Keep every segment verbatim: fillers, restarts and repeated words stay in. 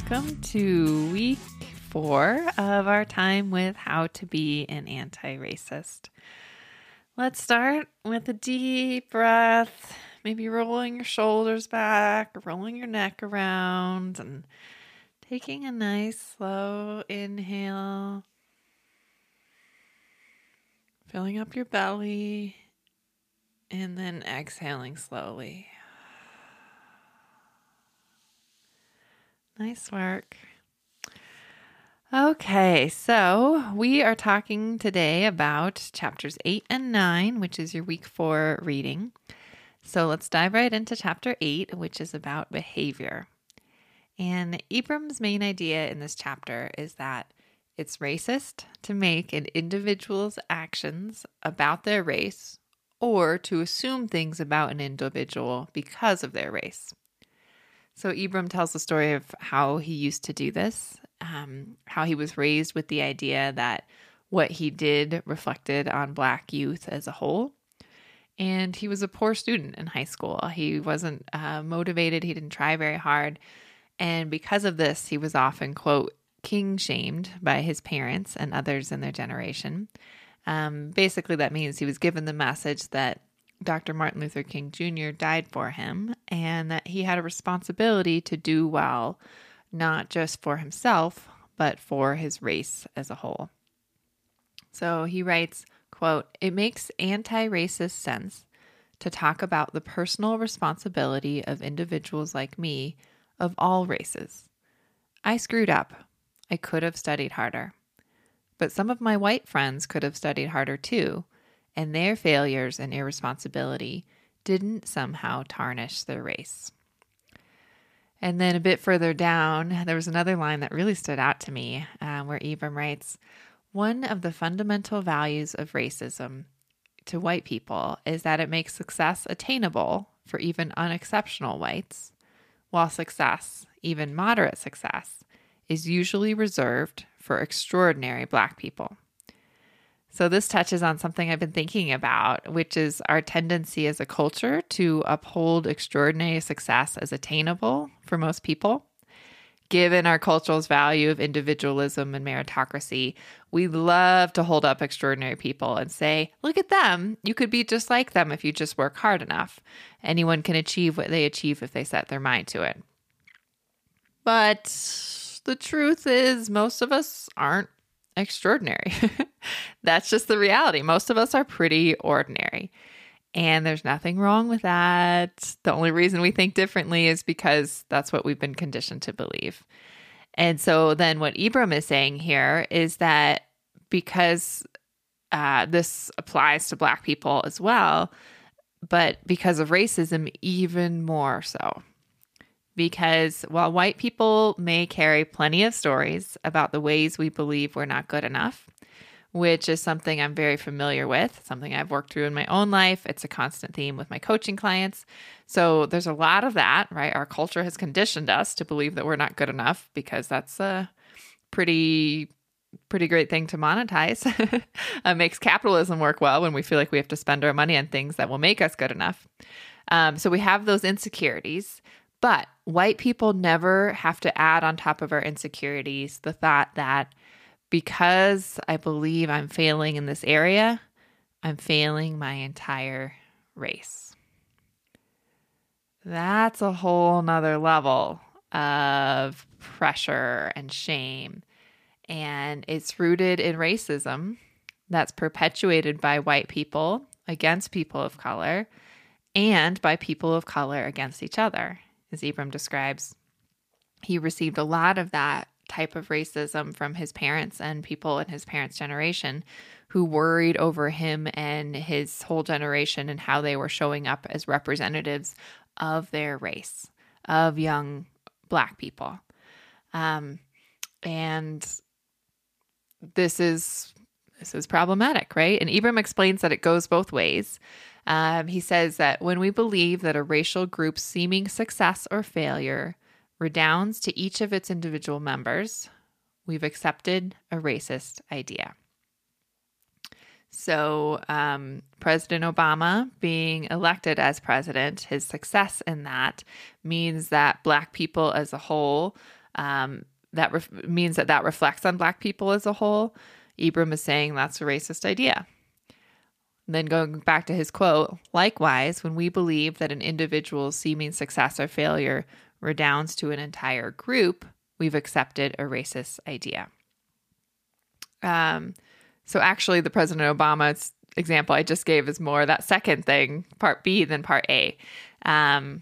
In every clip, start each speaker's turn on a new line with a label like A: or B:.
A: welcome to week four of our time with How to Be an Anti-Racist. Let's start with a deep breath, maybe rolling your shoulders back, rolling your neck around, and taking a nice slow inhale, filling up your belly, and then exhaling slowly. Nice work. Okay, so we are talking today about chapters eight and nine, which is your week four reading. So let's dive right into chapter eight, which is about behavior. And Ibram's main idea in this chapter is that it's racist to make an individual's actions about their race or to assume things about an individual because of their race. So Ibram tells the story of how he used to do this, um, how he was raised with the idea that what he did reflected on Black youth as a whole. And he was a poor student in high school. He wasn't uh, motivated. He didn't try very hard. And because of this, he was often, quote, king-shamed by his parents and others in their generation. Um, basically, that means he was given the message that Doctor Martin Luther King Junior died for him and that he had a responsibility to do well, not just for himself, but for his race as a whole. So he writes, quote, "It makes anti-racist sense to talk about the personal responsibility of individuals like me of all races. I screwed up. I could have studied harder. But some of my white friends could have studied harder too, and their failures and irresponsibility didn't somehow tarnish their race." And then a bit further down, there was another line that really stood out to me, uh, where Ibram writes, "One of the fundamental values of racism to white people is that it makes success attainable for even unexceptional whites, while success, even moderate success, is usually reserved for extraordinary Black people." So this touches on something I've been thinking about, which is our tendency as a culture to uphold extraordinary success as attainable for most people. Given our culture's value of individualism and meritocracy, we love to hold up extraordinary people and say, look at them. You could be just like them if you just work hard enough. Anyone can achieve what they achieve if they set their mind to it. But the truth is, most of us aren't extraordinary. That's just the reality. Most of us are pretty ordinary. And there's nothing wrong with that. The only reason we think differently is because that's what we've been conditioned to believe. And so then what Ibram is saying here is that because uh, this applies to Black people as well, but because of racism, even more so. Because while white people may carry plenty of stories about the ways we believe we're not good enough, which is something I'm very familiar with, something I've worked through in my own life. It's a constant theme with my coaching clients. So there's a lot of that, right? Our culture has conditioned us to believe that we're not good enough because that's a pretty, pretty great thing to monetize. It makes capitalism work well when we feel like we have to spend our money on things that will make us good enough. Um, so we have those insecurities. But white people never have to add on top of our insecurities the thought that because I believe I'm failing in this area, I'm failing my entire race. That's a whole nother level of pressure and shame. And it's rooted in racism that's perpetuated by white people against people of color and by people of color against each other. As Ibram describes, he received a lot of that type of racism from his parents and people in his parents' generation who worried over him and his whole generation and how they were showing up as representatives of their race, of young Black people. Um, and this is this is problematic, right? And Ibram explains that it goes both ways. Um, he says that when we believe that a racial group's seeming success or failure redounds to each of its individual members, we've accepted a racist idea. So um, President Obama being elected as president, his success in that means that Black people as a whole um, that ref- means that that reflects on Black people as a whole. Ibram is saying that's a racist idea. And then going back to his quote, likewise, when we believe that an individual's seeming success or failure redounds to an entire group, we've accepted a racist idea. Um, so actually, the President Obama's example I just gave is more that second thing, part B, than part A. Um,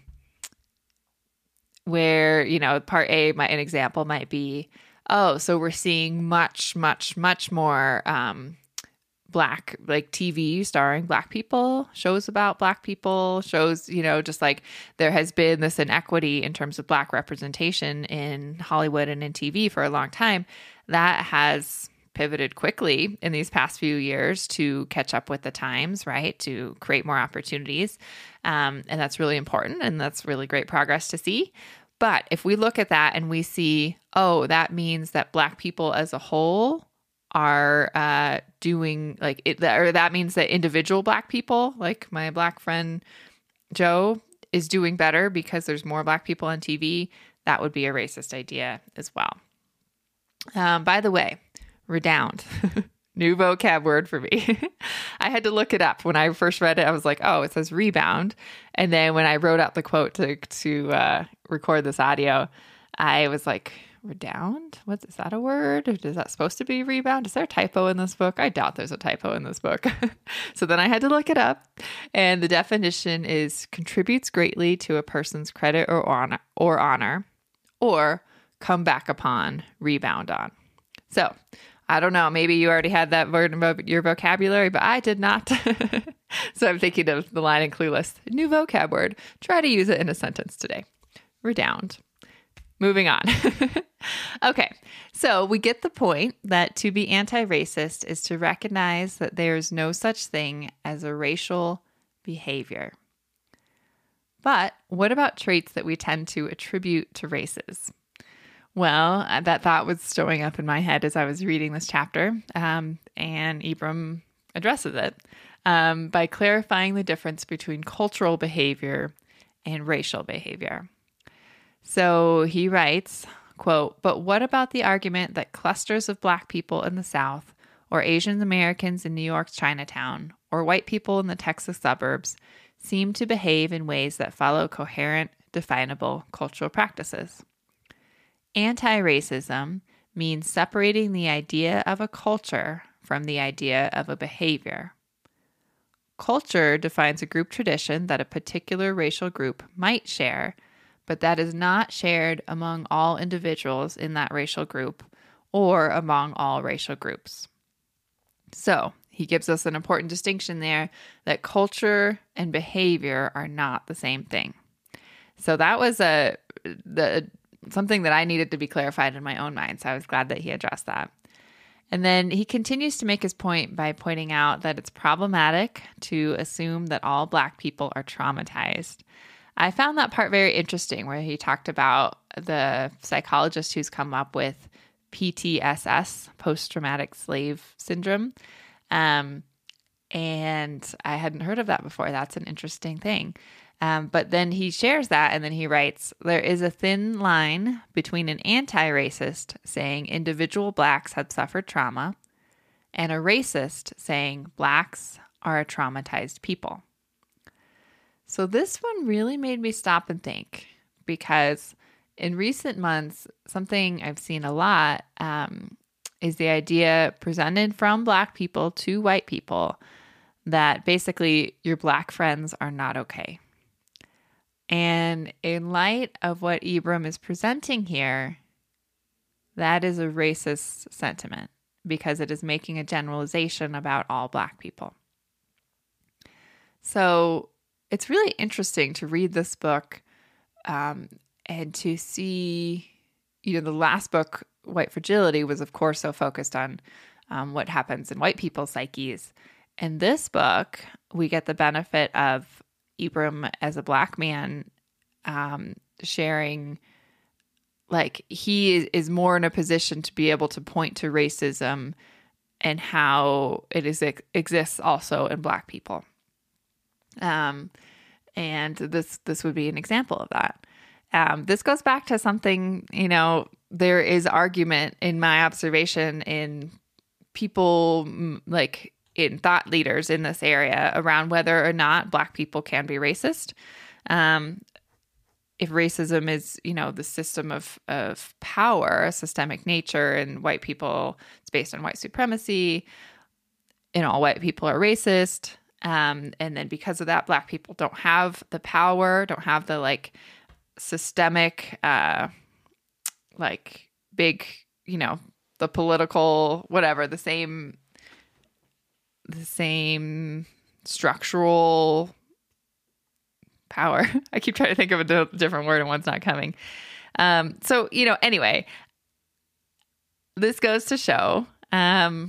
A: where, you know, part A, might, an example might be, oh, so we're seeing much, much, much more um, Black, like T V starring Black people, shows about Black people, shows, you know, just like there has been this inequity in terms of Black representation in Hollywood and in T V for a long time. That has pivoted quickly in these past few years to catch up with the times, right? To create more opportunities. Um, and that's really important. And that's really great progress to see. But if we look at that and we see, oh, that means that Black people as a whole are uh, doing like it, or that means that individual Black people, like my Black friend Joe, is doing better because there's more Black people on T V, that would be a racist idea as well. Um, by the way, redound, new vocab word for me. I had to look it up. When I first read it, I was like, oh, it says rebound. And then when I wrote out the quote to, to uh, record this audio, I was like, redound? What, is that a word? Is that supposed to be rebound? Is there a typo in this book? I doubt there's a typo in this book. So then I had to look it up. And the definition is contributes greatly to a person's credit or honor, or honor, or come back upon, rebound on. So I don't know, maybe you already had that word in your vocabulary, but I did not. So I'm thinking of the line in Clueless, new vocab word. Try to use it in a sentence today. Redound. Moving on. Okay, so we get the point that to be anti-racist is to recognize that there's no such thing as a racial behavior. But what about traits that we tend to attribute to races? Well, that thought was showing up in my head as I was reading this chapter, um, and Ibram addresses it um, by clarifying the difference between cultural behavior and racial behavior. So he writes, quote, "But what about the argument that clusters of Black people in the South, or Asian Americans in New York's Chinatown, or white people in the Texas suburbs seem to behave in ways that follow coherent, definable cultural practices? Anti-racism means separating the idea of a culture from the idea of a behavior. Culture defines a group tradition that a particular racial group might share, but that is not shared among all individuals in that racial group or among all racial groups." So he gives us an important distinction there that culture and behavior are not the same thing. So that was a the something that I needed to be clarified in my own mind. So I was glad that he addressed that. And then he continues to make his point by pointing out that it's problematic to assume that all Black people are traumatized. I found that part very interesting, where he talked about the psychologist who's come up with P T S S, post-traumatic slave syndrome. Um, and I hadn't heard of that before. That's an interesting thing. Um, but then he shares that, and then he writes, "There is a thin line between an anti-racist saying individual Blacks have suffered trauma and a racist saying Blacks are a traumatized people." So this one really made me stop and think, because in recent months, something I've seen a lot um, is the idea presented from Black people to white people that basically your Black friends are not okay. And in light of what Ibram is presenting here, that is a racist sentiment, because it is making a generalization about all Black people. So it's really interesting to read this book um, and to see, you know, the last book, White Fragility, was of course so focused on um, what happens in white people's psyches. In this book, we get the benefit of Ibram as a Black man um, sharing, like, he is more in a position to be able to point to racism and how it is it exists also in Black people. Um, and this this would be an example of that. Um, this goes back to something, you know, there is argument in my observation in people like in thought leaders in this area around whether or not Black people can be racist. Um, if racism is, you know, the system of, of power, a systemic nature, and white people, it's based on white supremacy, and all white people are racist. Um, and then because of that, Black people don't have the power, don't have the like systemic, uh, like big, you know, the political, whatever, the same, the same structural power. I keep trying to think of a d- different word and one's not coming. Um, so, you know, anyway, this goes to show, um,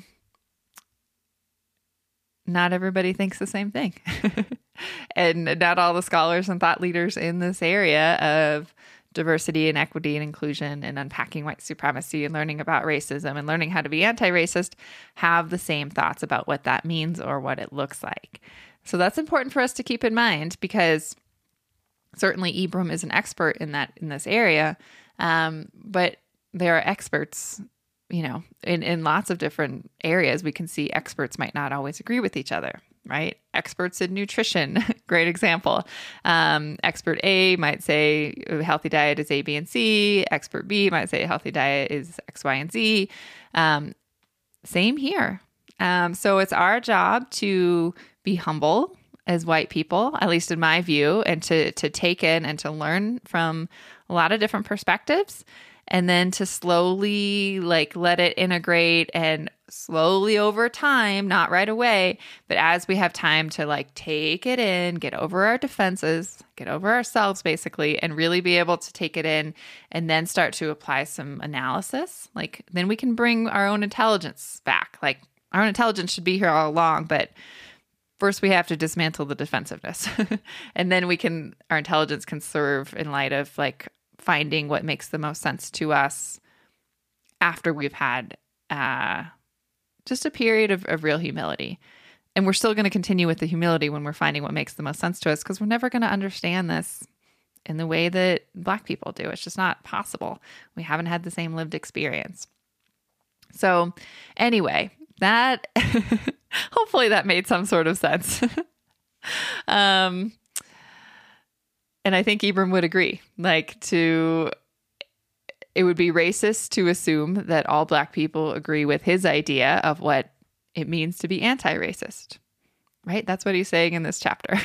A: not everybody thinks the same thing. And not all the scholars and thought leaders in this area of diversity and equity and inclusion and unpacking white supremacy and learning about racism and learning how to be anti-racist have the same thoughts about what that means or what it looks like. So that's important for us to keep in mind, because certainly Ibram is an expert in that, in this area. Um, but there are experts, you know, in, in lots of different areas. We can see experts might not always agree with each other, right? Experts in nutrition, great example. Um, expert A might say a healthy diet is A, B, and C. Expert B might say a healthy diet is X, Y, and Z. Um, same here. Um, so it's our job to be humble as white people, at least in my view, and to to take in and to learn from a lot of different perspectives, and then to slowly like let it integrate, and slowly over time, not right away, but as we have time to like take it in, get over our defenses, get over ourselves basically, and really be able to take it in and then start to apply some analysis. Like then we can bring our own intelligence back. Like our own intelligence should be here all along, but first we have to dismantle the defensiveness. And then we can, our intelligence can serve in light of like finding what makes the most sense to us after we've had uh, just a period of, of real humility. And we're still going to continue with the humility when we're finding what makes the most sense to us, because we're never going to understand this in the way that Black people do. It's just not possible. We haven't had the same lived experience. So anyway, that hopefully that made some sort of sense. um, and I think Ibram would agree, like to, it would be racist to assume that all Black people agree with his idea of what it means to be anti-racist, right? That's what he's saying in this chapter.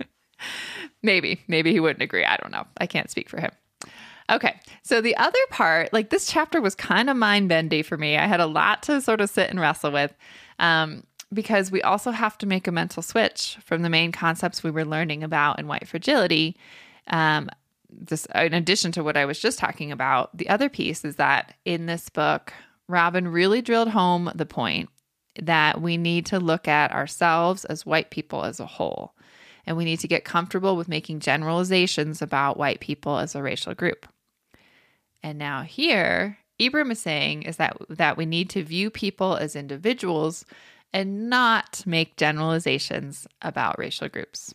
A: maybe, maybe he wouldn't agree. I don't know. I can't speak for him. Okay. So the other part, like this chapter was kind of mind-bendy for me. I had a lot to sort of sit and wrestle with, um, because we also have to make a mental switch from the main concepts we were learning about in white fragility. Um, this, in addition to what I was just talking about, the other piece is that in this book, Robin really drilled home the point that we need to look at ourselves as white people as a whole. And we need to get comfortable with making generalizations about white people as a racial group. And now here, Ibram is saying is that, that we need to view people as individuals and not make generalizations about racial groups.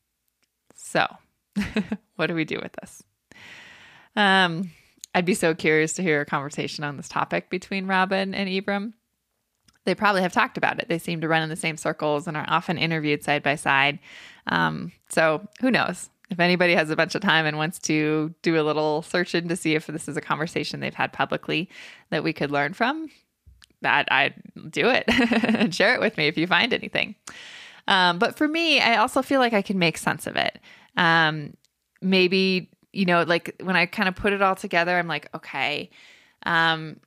A: So what do we do with this? Um, I'd be so curious to hear a conversation on this topic between Robin and Ibram. They probably have talked about it. They seem to run in the same circles and are often interviewed side by side. Um, so who knows? If anybody has a bunch of time and wants to do a little search in to see if this is a conversation they've had publicly that we could learn from, that I'd do it and share it with me if you find anything. Um, but for me, I also feel like I can make sense of it. Um, maybe, you know, like when I kind of put it all together, I'm like, okay, um,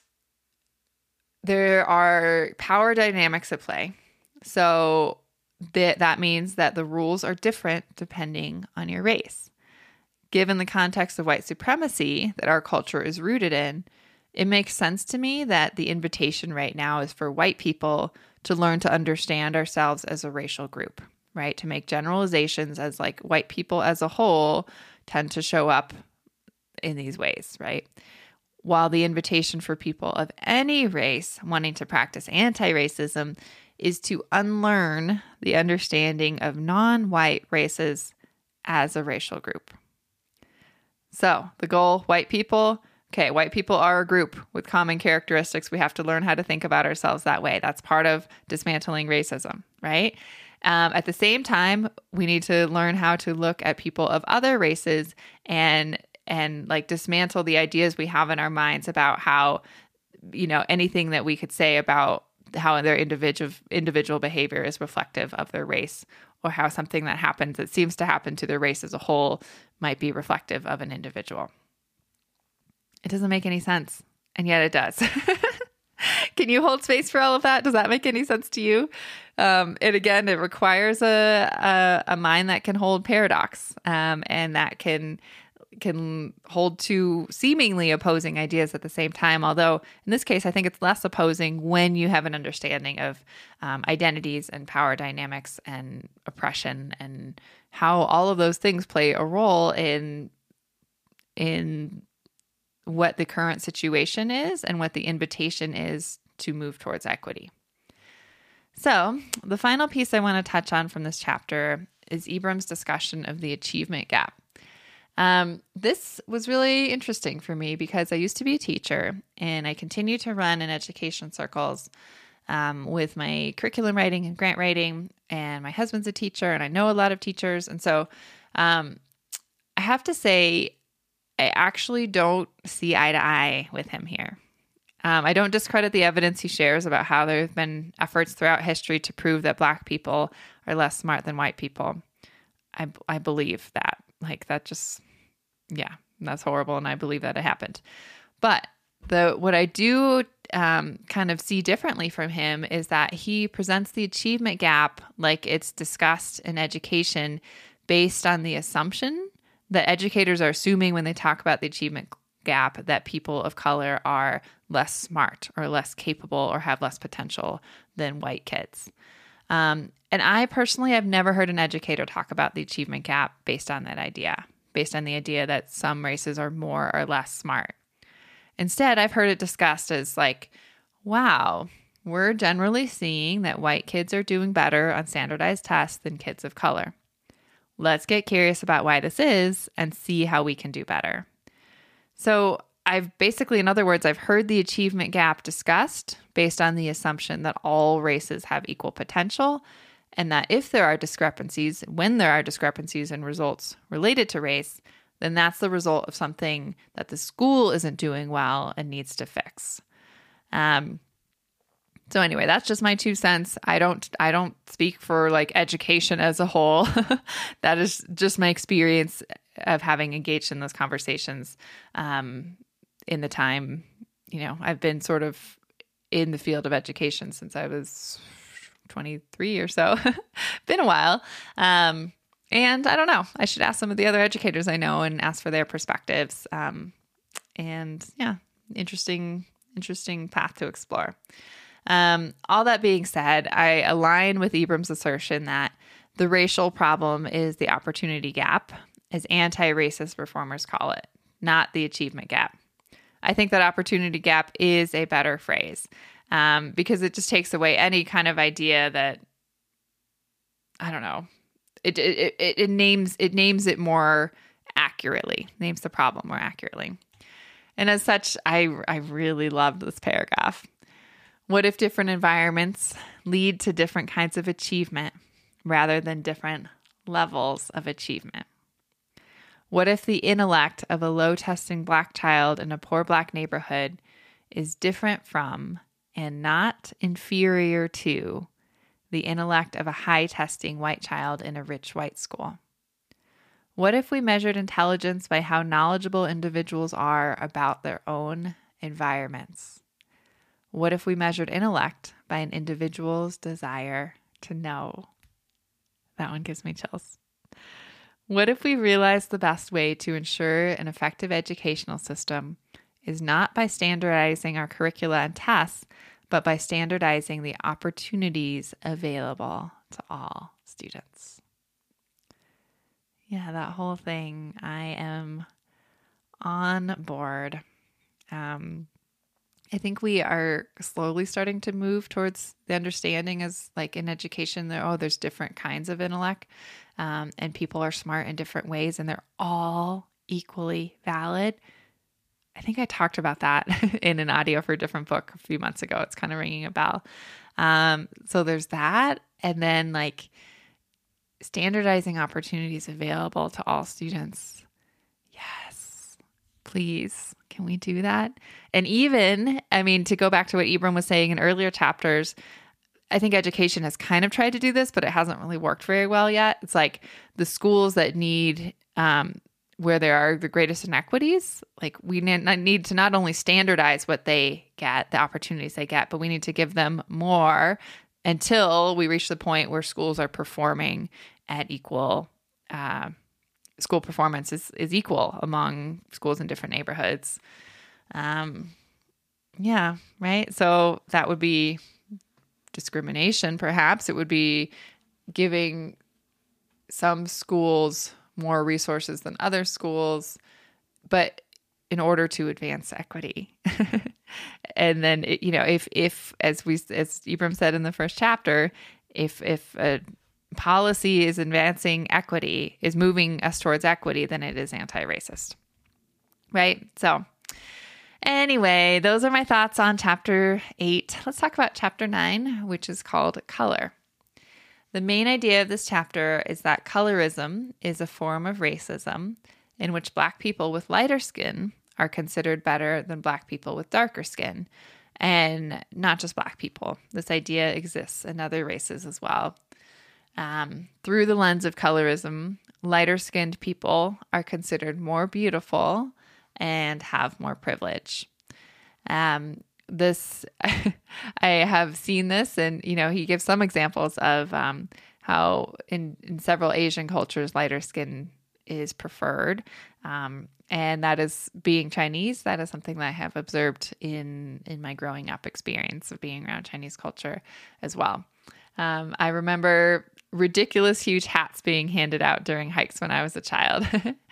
A: there are power dynamics at play. So that that means that the rules are different depending on your race. Given the context of white supremacy that our culture is rooted in, it makes sense to me that the invitation right now is for white people to learn to understand ourselves as a racial group, right? To make generalizations as like white people as a whole tend to show up in these ways, right? While the invitation for people of any race wanting to practice anti-racism is to unlearn the understanding of non-white races as a racial group. So the goal, white people, Okay, white people are a group with common characteristics. We have to learn how to think about ourselves that way. That's part of dismantling racism, right? Um, at the same time, we need to learn how to look at people of other races and and like dismantle the ideas we have in our minds about how, you know, anything that we could say about how their individual individual behavior is reflective of their race, or how something that happens that seems to happen to their race as a whole might be reflective of an individual. It doesn't make any sense, and yet it does. Can you hold space for all of that? Does that make any sense to you? Um, and again, it requires a, a a mind that can hold paradox, um, and that can can hold two seemingly opposing ideas at the same time. Although in this case, I think it's less opposing when you have an understanding of um, identities and power dynamics and oppression and how all of those things play a role in in what the current situation is and what the invitation is to move towards equity. So the final piece I want to touch on from this chapter is Ibram's discussion of the achievement gap. Um, this was really interesting for me because I used to be a teacher and I continue to run in education circles um, with my curriculum writing and grant writing, and my husband's a teacher and I know a lot of teachers. And so um, I have to say, I actually don't see eye to eye with him here. Um, I don't discredit the evidence he shares about how there have been efforts throughout history to prove that Black people are less smart than white people. I, I believe that. Like, that just, yeah, that's horrible, and I believe that it happened. But the what I do um, kind of see differently from him is that he presents the achievement gap like it's discussed in education based on the assumption that educators are assuming when they talk about the achievement gap that people of color are less smart or less capable or have less potential than white kids. Um, and I personally have never heard an educator talk about the achievement gap based on that idea, based on the idea that some races are more or less smart. Instead, I've heard it discussed as like, wow, we're generally seeing that white kids are doing better on standardized tests than kids of color. Let's get curious about why this is and see how we can do better. So I've basically, in other words, I've heard the achievement gap discussed based on the assumption that all races have equal potential, and that if there are discrepancies, when there are discrepancies in results related to race, then that's the result of something that the school isn't doing well and needs to fix. Um, So anyway, that's just my two cents. I don't I don't speak for like education as a whole. That is just my experience of having engaged in those conversations um, in the time, you know, I've been sort of in the field of education since I was twenty-three or so. Been a while. Um, and I don't know. I should ask some of the other educators I know and ask for their perspectives. Um, and yeah, interesting, interesting path to explore. Um, all that being said, I align with Ibram's assertion that the racial problem is the opportunity gap, as anti-racist reformers call it, not the achievement gap. I think that opportunity gap is a better phrase um, because it just takes away any kind of idea that, I don't know, it it, it it names it names it more accurately, names the problem more accurately. And as such, I I really loved this paragraph. What if different environments lead to different kinds of achievement rather than different levels of achievement? What if the intellect of a low-testing Black child in a poor Black neighborhood is different from and not inferior to the intellect of a high-testing white child in a rich white school? What if we measured intelligence by how knowledgeable individuals are about their own environments? What if we measured intellect by an individual's desire to know? That one gives me chills. What if we realized the best way to ensure an effective educational system is not by standardizing our curricula and tests, but by standardizing the opportunities available to all students? Yeah, that whole thing, I am on board. Um, I think we are slowly starting to move towards the understanding as like in education that, oh, there's different kinds of intellect um, and people are smart in different ways and they're all equally valid. I think I talked about that in an audio for a different book a few months ago. It's kind of ringing a bell. Um, so there's that. And then like standardizing opportunities available to all students. Yes, please. Can we do that? And even, I mean, to go back to what Ibram was saying in earlier chapters, I think education has kind of tried to do this, but it hasn't really worked very well yet. It's like the schools that need, um, where there are the greatest inequities, like we need to not only standardize what they get, the opportunities they get, but we need to give them more until we reach the point where schools are performing at equal, uh, school performance is, is equal among schools in different neighborhoods. Um, yeah, right. So that would be discrimination, perhaps. It would be giving some schools more resources than other schools, but in order to advance equity. And then, it, you know, if, if, as we, as Ibram said in the first chapter, if, if a policy is advancing equity, is moving us towards equity, then it is anti-racist. Right? So anyway, those are my thoughts on chapter eight. Let's talk about chapter nine, which is called Color. The main idea of this chapter is that colorism is a form of racism in which Black people with lighter skin are considered better than Black people with darker skin. And not just Black people. This idea exists in other races as well. Um, through the lens of colorism, lighter-skinned people are considered more beautiful and have more privilege. Um, this, I have seen this, and, you know, he gives some examples of um, how in, in several Asian cultures, lighter skin is preferred. Um, and that is being Chinese. That is something that I have observed in, in my growing up experience of being around Chinese culture as well. Um, I remember ridiculous huge hats being handed out during hikes when I was a child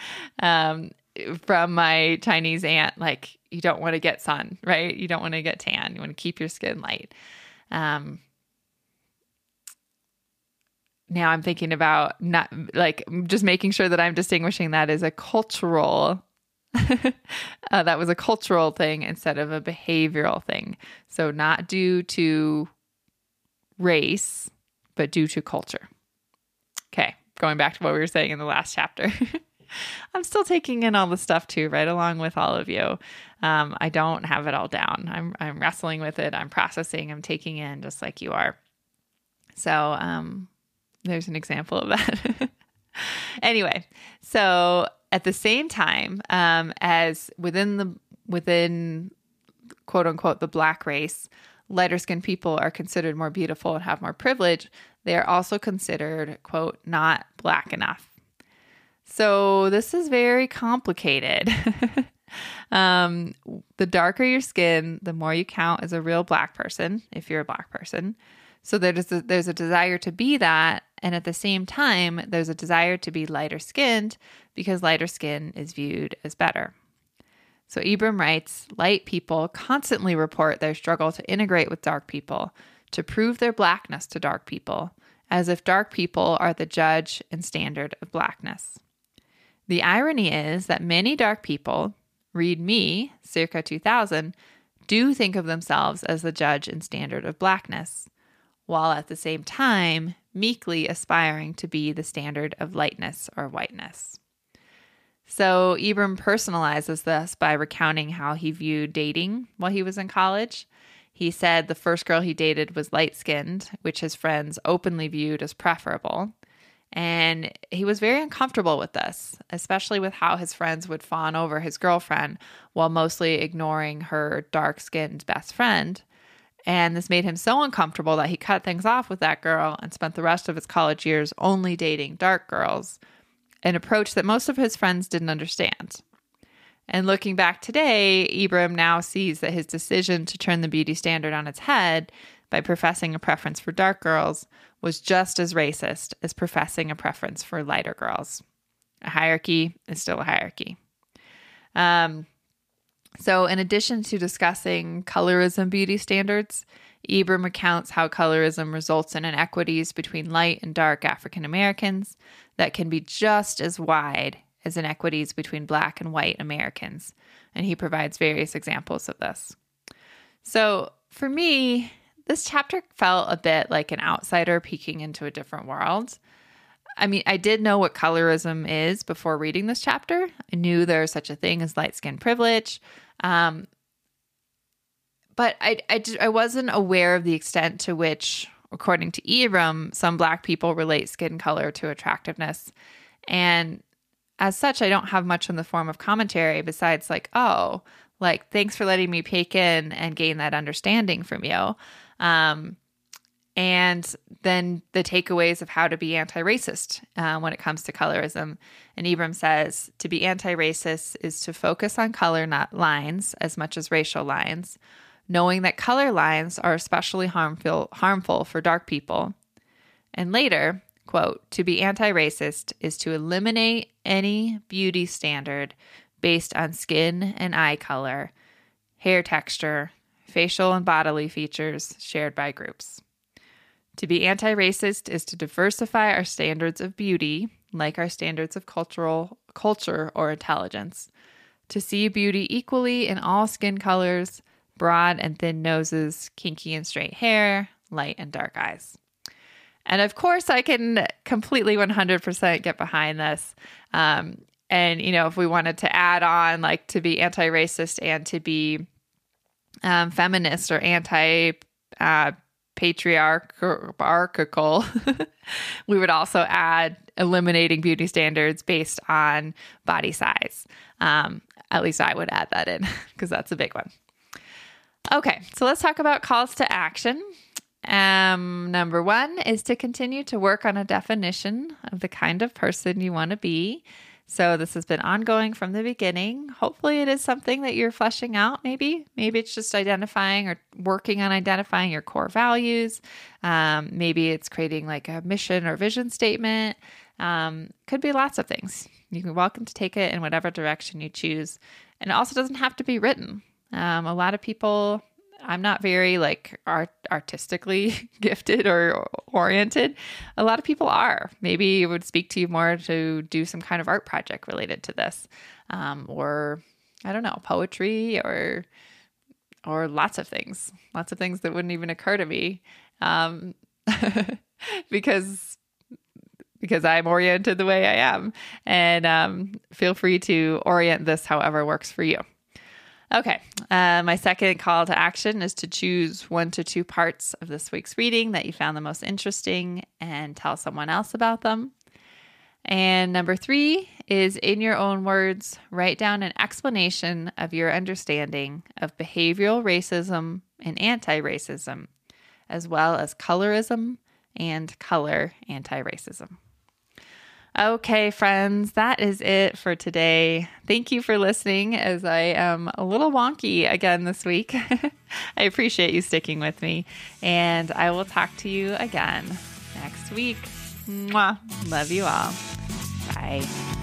A: um, from my Chinese aunt. Like, you don't want to get sun, right? You don't want to get tan. You want to keep your skin light. Um, now I'm thinking about not like just making sure that I'm distinguishing that as a cultural, uh, that was a cultural thing instead of a behavioral thing. So not due to race, but due to culture. Okay, going back to what we were saying in the last chapter. I'm still taking in all the stuff too, right along with all of you. Um, I don't have it all down. I'm I'm wrestling with it. I'm processing. I'm taking in just like you are. So um, there's an example of that. Anyway, so at the same time um, as within the within quote unquote the Black race, lighter skinned people are considered more beautiful and have more privilege. They are also considered, quote, not Black enough. So this is very complicated. um, the darker your skin, the more you count as a real Black person, if you're a Black person. So there's a, there's a desire to be that. And at the same time, there's a desire to be lighter skinned because lighter skin is viewed as better. So Ibram writes, light people constantly report their struggle to integrate with dark people, to prove their Blackness to dark people, as if dark people are the judge and standard of Blackness. The irony is that many dark people, read me, circa two thousand, do think of themselves as the judge and standard of Blackness, while at the same time meekly aspiring to be the standard of lightness or whiteness. So Ibram personalizes this by recounting how he viewed dating while he was in college. He said the first girl he dated was light-skinned, which his friends openly viewed as preferable. And he was very uncomfortable with this, especially with how his friends would fawn over his girlfriend while mostly ignoring her dark-skinned best friend. And this made him so uncomfortable that he cut things off with that girl and spent the rest of his college years only dating dark girls, an approach that most of his friends didn't understand. And looking back today, Ibram now sees that his decision to turn the beauty standard on its head by professing a preference for dark girls was just as racist as professing a preference for lighter girls. A hierarchy is still a hierarchy. Um, so in addition to discussing colorism beauty standards, Ibram recounts how colorism results in inequities between light and dark African Americans that can be just as wide as inequities between Black and white Americans, And he provides various examples of this. So for me, this chapter felt a bit like an outsider peeking into a different world. I mean, I did know what colorism is before reading this chapter. I knew there's such a thing as light skin privilege. Um, but I, I, I wasn't aware of the extent to which, according to Ibram, some Black people relate skin color to attractiveness. And as such, I don't have much in the form of commentary besides like, oh, like, thanks for letting me peek in and gain that understanding from you. Um, and then the takeaways of how to be anti-racist uh, when it comes to colorism. And Ibram says, to be anti-racist is to focus on color, not lines, as much as racial lines, knowing that color lines are especially harmful, harmful for dark people. And later, quote, to be anti-racist is to eliminate any beauty standard based on skin and eye color, hair texture, facial and bodily features shared by groups. To be anti-racist is to diversify our standards of beauty, like our standards of cultural culture or intelligence. To see beauty equally in all skin colors, broad and thin noses, kinky and straight hair, light and dark eyes. And of course, I can completely one hundred percent get behind this. Um, and, you know, if we wanted to add on, like, to be anti-racist and to be um, feminist or anti uh, patriarchal, we would also add eliminating beauty standards based on body size. Um, at least I would add that in because that's a big one. Okay, so let's talk about calls to action. Um, number one is to continue to work on a definition of the kind of person you want to be. So this has been ongoing from the beginning. Hopefully it is something that you're fleshing out, maybe. Maybe it's just identifying or working on identifying your core values. Um, maybe it's creating like a mission or vision statement. Um, could be lots of things. You can welcome to take it in whatever direction you choose. And it also doesn't have to be written. Um, a lot of people... I'm not very like art artistically gifted or oriented. A lot of people are. Maybe it would speak to you more to do some kind of art project related to this, um, or I don't know, poetry or or lots of things, lots of things that wouldn't even occur to me, um, because because I'm oriented the way I am. And um, feel free to orient this however works for you. Okay, uh, my second call to action is to choose one to two parts of this week's reading that you found the most interesting and tell someone else about them. And number three is, in your own words, write down an explanation of your understanding of behavioral racism and anti-racism, as well as colorism and color anti-racism. Okay, friends, that is it for today. Thank you for listening as I am a little wonky again this week. I appreciate you sticking with me, and I will talk to you again next week. Mwah. Love you all. Bye.